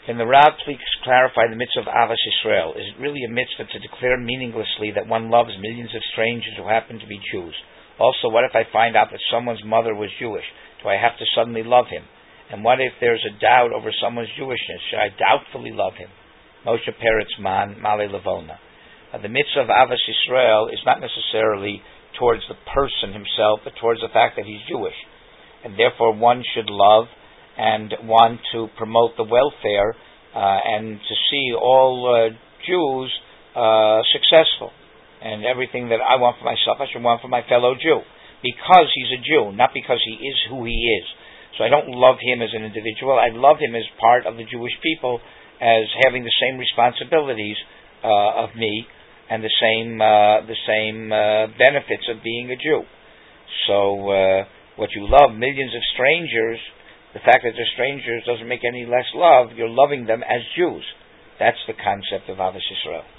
Can the Rav please clarify the mitzvah of Avas Yisrael? Is it really a mitzvah to declare meaninglessly that one loves millions of strangers who happen to be Jews? Also, what if I find out that someone's mother was Jewish? Do I have to suddenly love him? And what if there's a doubt over someone's Jewishness? Should I doubtfully love him? Moshe Peretz Man, Male Levona. The mitzvah of Avas Yisrael is not necessarily towards the person himself, but towards the fact that he's Jewish. And therefore one should love and want to promote the welfare and to see all Jews successful. And everything that I want for myself, I should want for my fellow Jew. Because he's a Jew, not because he is who he is. So I don't love him as an individual. I love him as part of the Jewish people, as having the same responsibilities of me and the same benefits of being a Jew. So what you love, millions of strangers, the fact that they're strangers doesn't make any less love. You're loving them as Jews. That's the concept of Avos Yisrael.